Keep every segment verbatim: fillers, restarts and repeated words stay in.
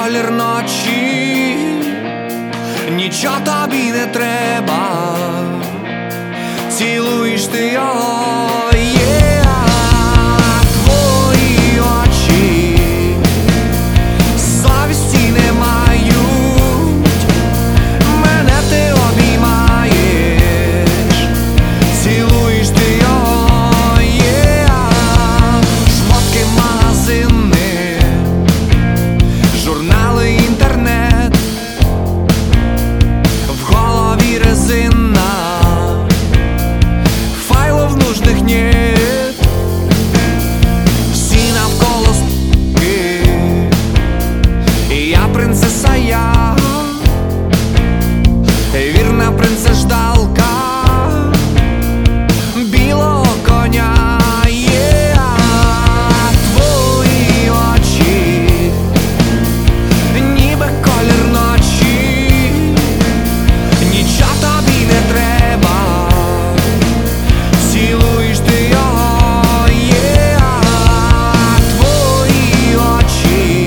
колір ночі, нічого тобі не треба, цілуєш ти його, є твої очі, совісті не мають, мене ти обіймаєш, цілуєш ти його, є шмотки, магазини, журнали, інтернет, в голові резина, файлов нужных нет, всі навколо с**ки, і я принцеса, я вірна принцеждалка білого коня, є твої очі, ніби колір ночі, нічого тобі не треба, цілуєш ти його, є твої очі,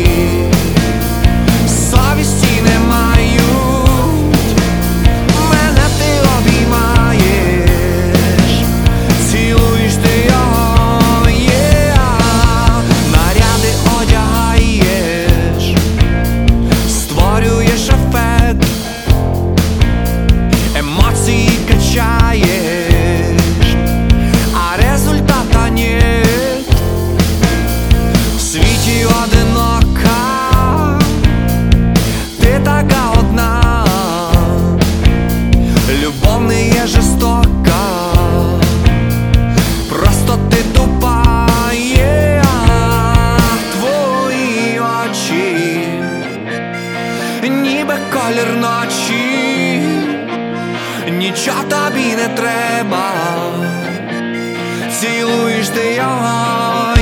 совісті не мають, мене ти обіймаєш, цілуєш ти його, є наряди одягаєш, створюєш ефект, емоції качаєш, а результата нет, в світі одинока, ти така одна, любов не є жорстока, просто ти тупа, є твої очі, ніби колір ночі, нічого тобі не треба, цілуєш ти його,